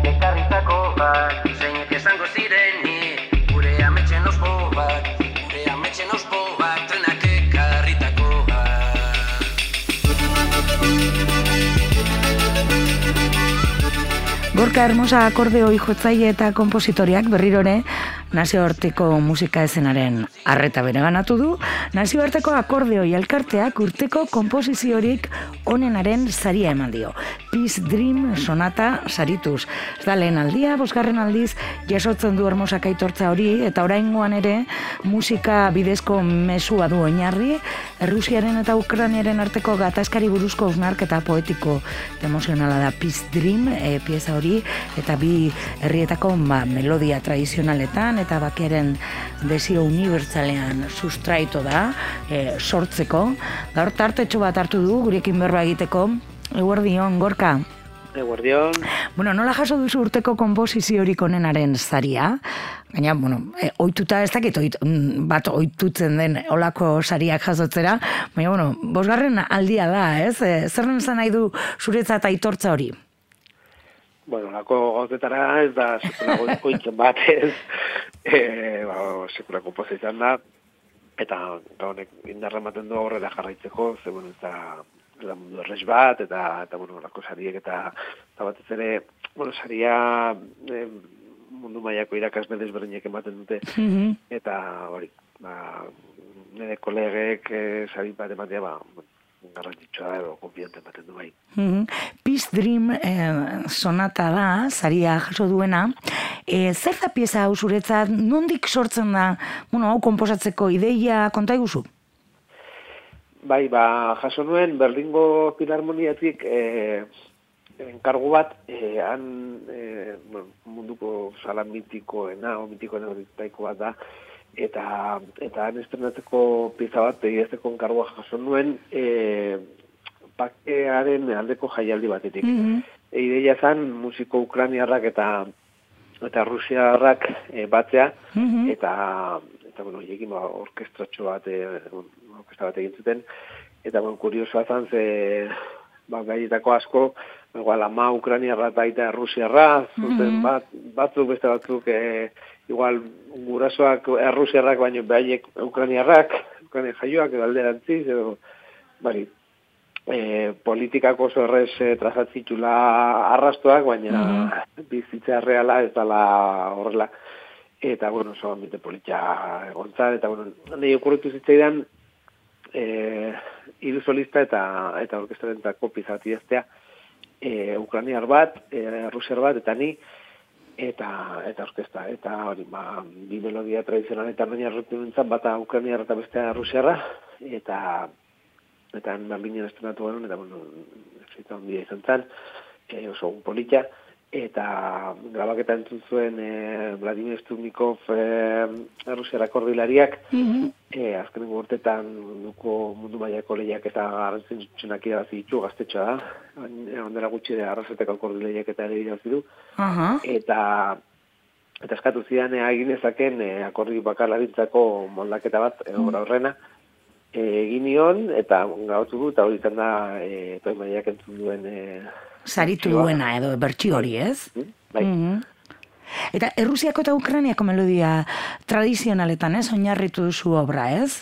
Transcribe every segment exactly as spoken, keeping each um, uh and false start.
ekarritako bat, zeinek esango zirenik, gure ametxen ospo bat, gure ametxen ospo bat, trenak ekarritako bat. Gorka Hermosa akordeoi jotzaile eta konpositoriak berrirore nazioarteko musika ezenaren arreta bereganatu du. Nazioarteko akordeoi elkarteak urteko konposiziorik onenaren saria eman dio. Peace Dream sonata sarituz. Ez da lehen aldia, bosgarren aldiz jasotzen du Hermosak aitortza hori, eta oraingoan ere musika bidezko mezua du oinarri, Errusiaren eta Ukrainaren arteko gatazkari buruzko hausnarketa poetiko emozionala da Peace Dream, e, pieza hori, eta bi herrietako ba, melodia tradizionaletan eta bakearen desio unibertsalean sustraito da, e, sortzeko. Gaur tartetxo bat hartu du, gurekin berba egiteko. Eguerdion, Gorka. Eguerdion. Bueno, nola jaso duzu urteko konposiziorik onenaren saria? Gaina, bueno, e, oituta ez dakit oit, bat oitutzen den olako sariak jasotzera, baina, bueno, bosgarren aldia da, ez? E, zer nezan nahi du zuretzat aitortza hori? Bueno, lako gauzetara ez da sekulako oitzen bat ez, e, ba, sekulako pozizan da, eta honek indarra ematen du aurrera jarraitzeko, ze, bueno, ez da, ez da mundu errez bat, eta, eta bueno, lako sariek, eta, eta batez ere, bueno, saria e, mundu mailako irakasle desberdinek ematen dute, mm-hmm. eta hori, ba, nire kolegek e, sari bat ematea, ba, bueno, garrantzitsua edo konfiante ematen du bai. Mm-hmm. Peace Dream eh, sonata da, saria jaso duena. Eh, zer da pieza hau zuretzat, nondik sortzen da, bueno, hau konposatzeko ideia konta iguzu? Bai, ba, jaso nuen Berlingo Filarmoniatik eh, enkargu bat, eh, han eh, bueno, munduko sala mitikoena, o mitikoena horitaiko bat da, eta eta han estrenatzeko pieza bat egiteko enkargua jaso nuen e, pakearen aldeko jaialdi batetik. Mm-hmm. E, ideia zan musiko ukrainiarrak eta eta rusiarrak e, batzea, mm-hmm. eta eta bueno, hiekin ba, orkestratxo bat e, orkestra bat egin zuten, eta bueno, kuriosoa zan ze ba, gaietako asko igual ama ukrainiarra baita rusiarra, zuten mm-hmm. bat, batzuk beste batzuk e, igual gurasoak errusiarrak baino behaiek ukrainiarrak, ukrainiar jaioak edo alderantziz, edo bari, e, politikako oso errez e, trazatzitxula arrastoak, baina mm-hmm. bizitza reala ez dala horrela. Eta, bueno, oso ambite politia egontzan, eta, bueno, nahi okurritu zitzaidan e, hiru solista eta eta orkestrarentako pizati eztea, e, ukrainiar bat, e, rusiar bat, eta ni, eta eta orkestra, eta hori, ba, bi melodia tradizionaletan baina erretu nintzen, bata ukrainiarra eta bestea rusiarra, eta eta Berlinen estrenatu genuen, eta, bueno, zita ondia izan zen, e, oso un politia, eta grabaketa entzun zuen e, Vladimir Sturnikov e, rusiarrak ordilariak, mm-hmm. e, azkenengo urtetan munduko mundu mailako lehiak eta garrantzitsuenak irabazi ditu, gaztetxoa da, ondera gutxi da arrazeteko ordilehiak eta ere irabazi du, uh-huh. eta eta eskatu zidan e, egin ezaken e, akordi bakarlarintzako moldaketa bat, e, obra horrena, e, egin nion, eta gautu du, eta hori izan da e, toi mailak entzun duen e, saritu duena edo bertsio hori, ez? Bai. Mm-hmm. Eta Errusiako eta Ukrainiako melodia tradizionaletan, ez? Oinarritu duzu obra, ez?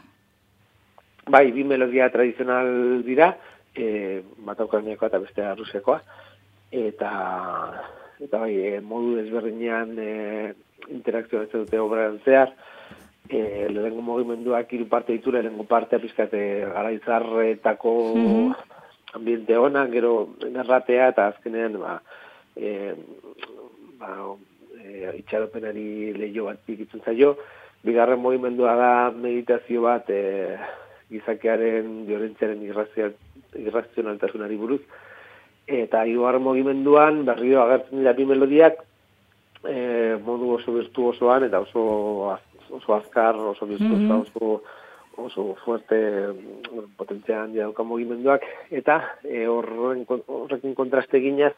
Bai, bi melodia tradizional dira, e, bata Ukrainiakoa eta bestea Errusiakoa, eta eta bai, e, modu desberdinean e, interakzioa ez dute obraren zehar, e, lehenengo mugimenduak hiru parte ditu, lehenengo partea pizkate garaitzarretako mm-hmm. ambiente ona, gero narratea, eta azkenean ba, e, ba, e, itxaropenari lehio bat pikitzen zaio. Bigarren mugimendua da meditazio bat e, gizakearen violentziaren irrazionaltasunari buruz. Eta hirugarren mugimenduan berriro agertzen dira bi melodiak e, modu oso virtuosoan eta oso, oso azkar, oso virtuosa, mm-hmm. oso oso fuerte potentzia handia dauka mugimenduak, eta e, horren, horrekin kontraste ginaz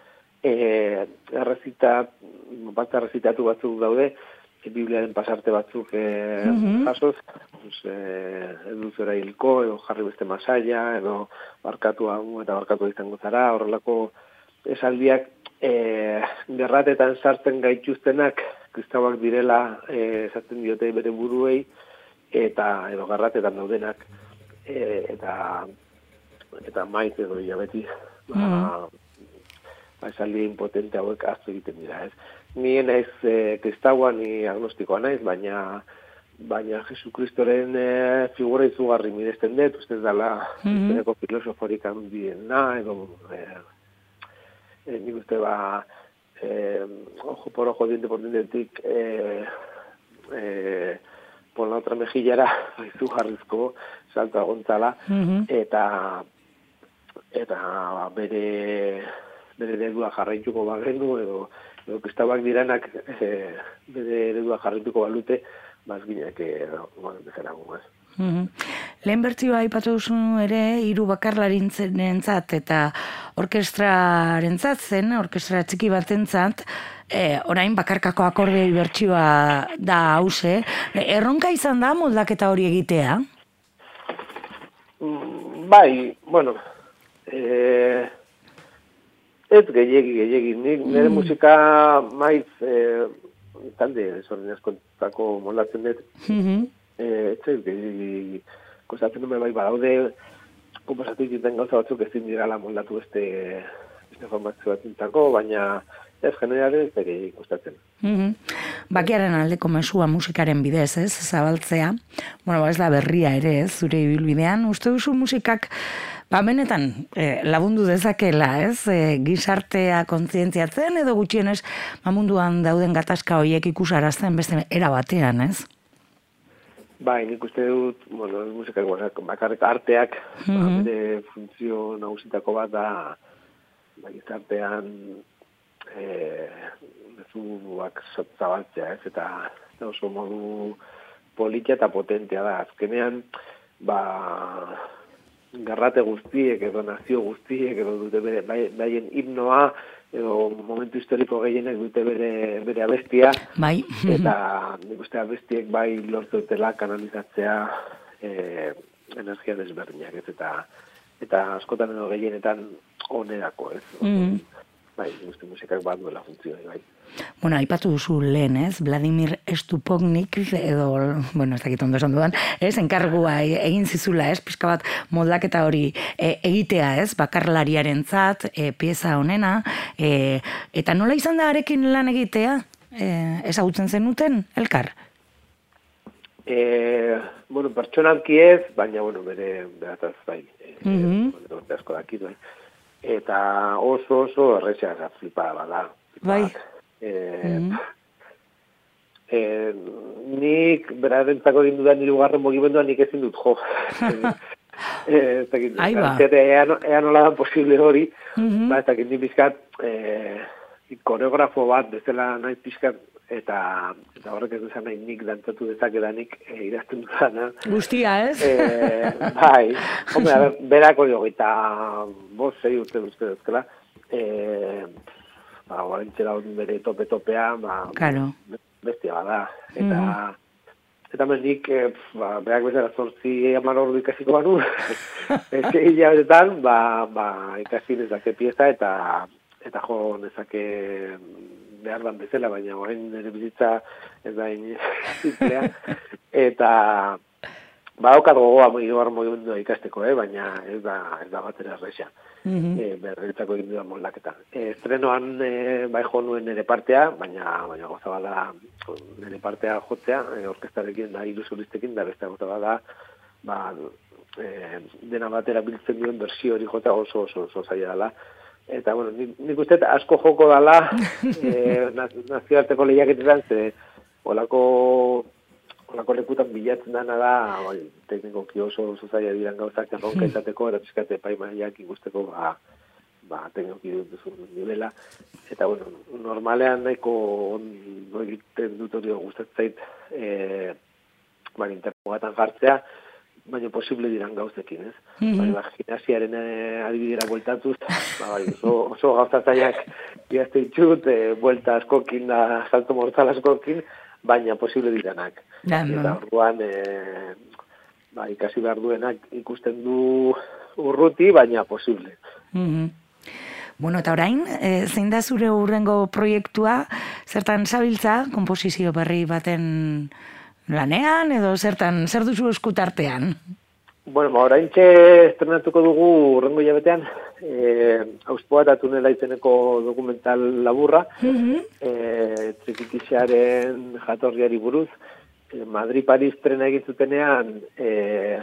e, errezita, bat errezitatu batzuk daude, e, Bibliaren pasarte batzuk e, mm-hmm. jasoz, e, edu zera hilko, edo jarri beste masaia, edo barkatu hau eta barkatu izango zara, horrelako esaldiak e, gerratetan sartzen gaituztenak kristauak direla e, esaten diote bere buruei, eta edo garratetan daudenak, e, eta eta maiz edo ja beti, ba, mm. ba esaldi impotente hauek aztu egiten dira, ez? Ni naiz e, kristaua, ni agnostikoa naiz, baina baina Jesukristoren e, figura izugarri miresten dut, uste dela mm-hmm. filosoforik handiena, edo e, e, nik uste ba eh, ojo por ojo, diente por dientetik eh, eh, por la otra mejillara izugarrizko salto agontzala, mm-hmm. eta eta bere bere eredua jarraituko bagenu, edo edo kristauak diranak e, bere eredua jarraituko balute, bazginak bezala gugaz. Mm-hmm. Lehen bertsioa aipatu duzu ere hiru bakarlarintzat eta orkestrarentzat zen, orkestra txiki batentzat, e, orain bakarkako akordeoi bertsioa da hause. Erronka izan da moldaketa hori egitea? Mm, bai, bueno, e, ez gehiegi, gehiegi. Nik nire mm. musika maiz e, talde zorren askontako moldatzen dut. Mm-hmm. Eh, ez kostatzen dume bai badaude konposatu egiten gauza batzuk ezin dirala moldatu beste beste formazio batzintako, baina ez generale ez ere kostatzen. Mm-hmm. Bakiaren aldeko mesua musikaren bidez, ez, zabaltzea. Bueno, ez da berria ere, ez, zure ibilbidean. Uste duzu musikak ba benetan eh, lagundu dezakela, ez, eh, gizartea kontzientziatzen edo gutxienez ba munduan dauden gatazka horiek ikusarazten beste era batean, ez? Bai, nik uste dut, bueno, musikak bakarrik arteak, mm-hmm. ba, bere funtzio nagusitako bat da, ba, gizartean e, mezuak zabaltzea, ez, eta oso modu politia eta potentea da. Azkenean, ba, garrate guztiek edo nazio guztiek edo dute bere, baien himnoa, edo momentu historiko gehienek dute bere, bere abestia, bai. Eta nik uste abestiek bai lortu dutela kanalizatzea e, energia desberdinak, ez, eta eta askotan edo gehienetan onerako, ez. Mm. Bai, nik uste musikak bat duela funtzioa, bai. Bueno, aipatu duzu lehen, ez? Vladimir Stupognik, edo, bueno, ez dakit ondo esan dudan, ez? Enkargua egin zizula, ez? Pizka bat moldaketa hori e, egitea, ez? Bakarlariarentzat, e, pieza honena, e, eta nola izan da arekin lan egitea? E, ezagutzen zenuten, elkar? E, bueno, pertsonalki ez, baina, bueno, bere berataz bai. E, mm-hmm. e, asko dakit, bai. Eta oso oso errexea flipada bada. Bai. Eh, mm. eh, nik berarentzako egin dudan hirugarren mugimendua nik ezin dut jo. eh, Aiba. Ea, ea nola da posible hori, mm-hmm. ba, ez dakit nik bizkat eh, koreografo bat bezala nahi pizkat, eta, eta horrek ez duzan nahi nik dantzatu dezakedanik e, idazten duzana. Guztia, ez? E, bai, hombre, a ber, berako jo, eta bost, sei urte duzke duzkela, e, ba, guarentxera hori bere tope-topea, ba, claro. Bestia bada, eta mm. eta menik, e, ba, berak bezala zortzi amar ordu ikasiko banu, ez hilabetetan, ba, ba, ikasi nezake pieza, eta eta jo nezake behar dan bezala, baina orain nire bizitza ez da simplea, eta ba, okat gogoa mugimendua ikasteko, eh? Baina ez da, ez da batera erresa. Mm-hmm. E, berretzako egin dudan moldaketa. E, estrenoan e, bai jo nuen nire partea, baina, baina goza bada nire partea jotzea, e, orkestarekin da, hiru solistekin, da beste goza bada, ba, e, dena batera biltzen duen bersio hori jota oso oso oso zaila dela. Eta, bueno, nik, nik uste asko joko dala e, nazioarteko lehiaketetan, ze olako olako lekutan bilatzen dana da, bai, teknikoki oso oso zaila diran gauzak erronka izateko, eta pizkate paimaiak ikusteko, ba, ba, teknikoki duzun nivela. Eta, bueno, normalean nahiko no egiten dut hori gustatzait, e, ba, interrogatan jartzea, baina posible diran gauzekin, ez? Mm-hmm. Ba, gimnasiaren eh, adibidera bueltatuz, ba, bai, oso, oso gauzataiak idazte ditut, eh, buelta askokin, da, salto mortal askokin, baina posible diranak. Ja, eta orduan, eh, ba, ikasi behar duenak ikusten du urruti, baina posible. Mm-hmm. Bueno, eta orain, e, zein da zure hurrengo proiektua, zertan zabiltza, konposizio berri baten lanean, edo zertan, zer duzu eskutartean? Bueno, ba, orain txe estrenatuko dugu hurrengo hilabetean, e, Auspoa eta tunela izeneko dokumental laburra, mm-hmm. e, trikitixearen jatorriari buruz, e, Madrid-Paris trena egin zutenean, e,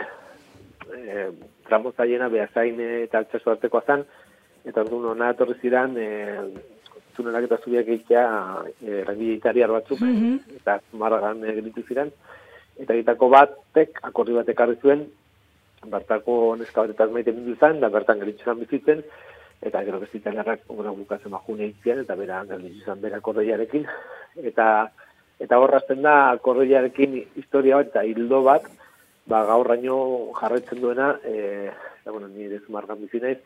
e, tramo zaiena Beasain eta Altsasu artekoa zan, eta orduan hona etorri ziren e, tunelak eta zubiak egitea e, langile italiar batzuk, mm-hmm. eta Marragan e, gelitu ziren, eta egitako batek, akordi batek arri zuen, bertako neska bat eta maite bindu zen, da bertan gelitzu zen bizitzen, eta gero ez italiarrak gura bukatzen bajune egiten, eta bera gelitzu zen bera korreiarekin, eta eta horrazten da korreiarekin historia bat eta hildo bat, ba, gaurraino jarraitzen duena, e, eta bueno, nire Zumarragan bizi naiz,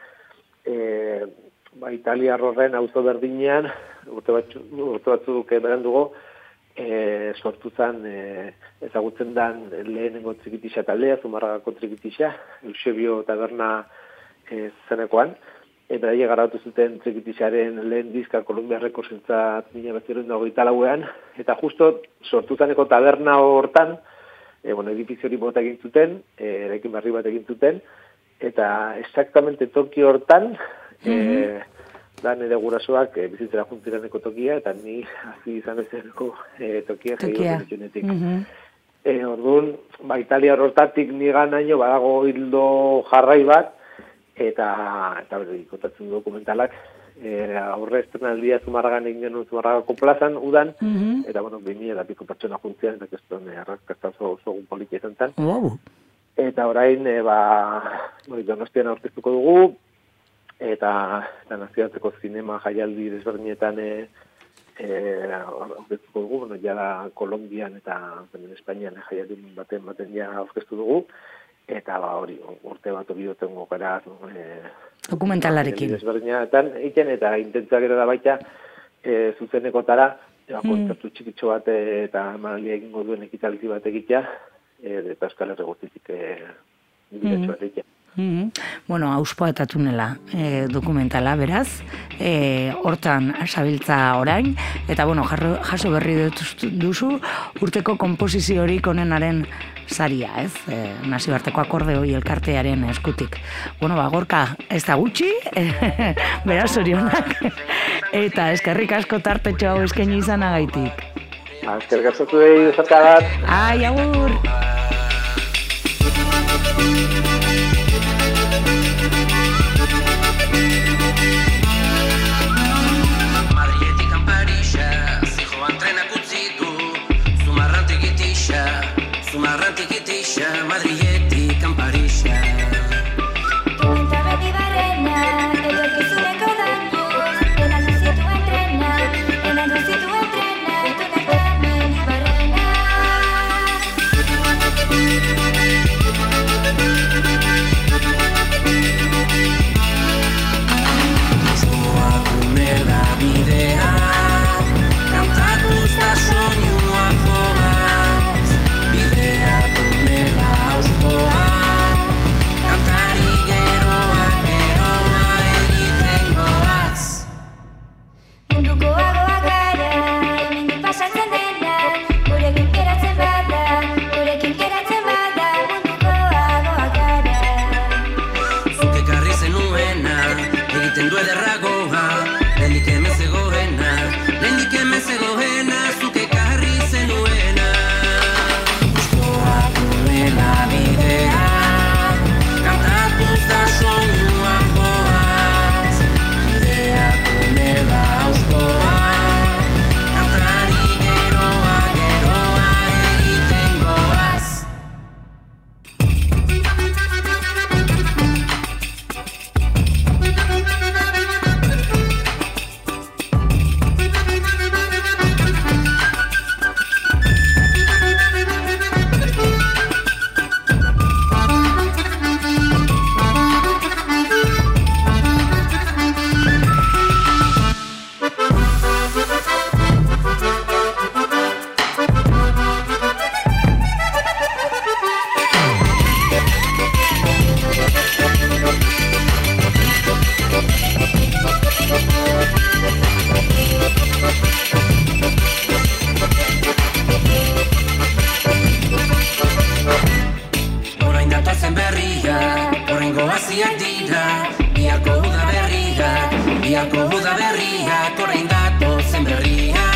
e, ba, italiar horren auzo berdinean, urte batzu, urte batzuk beran dugu, e, sortu zen e, ezagutzen dan lehenengo trikitixa taldea, Zumarragako trikitixa, Eusebio taberna e, zenekoan, eta aile garatu zuten trikitixaren lehen diska Columbia Recordsentzat mila bederatziehun eta hogeita lauean, eta justo sortu zeneko taberna hortan, e, bueno, edifizio hori bota egin zuten, e, eraikin berri bat egin zuten, eta exactamente toki hortan, mm-hmm. e, da nire gurasoak e, bizitzera juntziraneko tokia, eta ni hazi izan ezeneko e, tokia jaio zenetxunetik. Mm-hmm. E, orduan, ba, Italia hortatik nigan naino badago hildo jarrai bat, eta eta bere ikotatzen dokumentalak, e, aurre estrenaldia Zumarragan egin genuen Zumarragako plazan, udan, mm-hmm. eta bueno, bimila eta piko pertsona juntzian, eta keston arraskastazo zogun politia izan zen. Wow. Eta orain, e, ba, Donostian aurkeztuko dugu, eta, eta nazioarteko zinema jaialdi desberdinetan e, e, aurkeztuko dugu, bueno, jala Kolombian eta hemen Espainian jaialdi baten baten ja aurkeztu dugu, eta ba, hori urte bat hori duten gokara e, dokumentalarekin desberdinetan egiten, eta intentzak ere da baita e, zuzenekotara e, mm. kontzertu txikitxo bat e, eta emanaldia egingo duen ekitaldi bat egitea, e, eta Euskal Herri guztitik e, bilatxo bat egitea. Mm-hmm. Bueno, Auspoa eta tunela e, dokumentala, beraz, e, hortan sabiltza orain, eta bueno, jarro, jaso berri duzu urteko konposiziorik onenaren saria, ez? E, nazioarteko akordeoi elkartearen eskutik. Bueno, ba, Gorka, ez da gutxi, e, beraz zorionak, eta eskerrik asko tartetxo hau eskaini izanagaitik. Eskerrik asko zuei desarkagat. Ai, agur! Zumarrantik itixa, Madrietik Amparixa. Komenta beti barrena, etorkizuneko daños, enan duzituen trena, enan duzituen trena, tuneko meni barrena. Auspoa tunela bidea, kantatuz da soinua joaz, bidea tunela auspoa, kantari geroa, geroa egiten goaz. Munduko agoa gara, hemendik pasatzen dena, gurekin geratzen bada, gurekin geratzen bada, munduko agoa gara. Zuk ekarri zenuena, egiten du ederragoa, lehendik hemen zegoena, lehendik hemen zegoena, zuk ekarri zenuena. Auspoa tunela bidea, kantatuz da soinua joaz, bidea tunela auspoa, berriak, orain datozen berriak.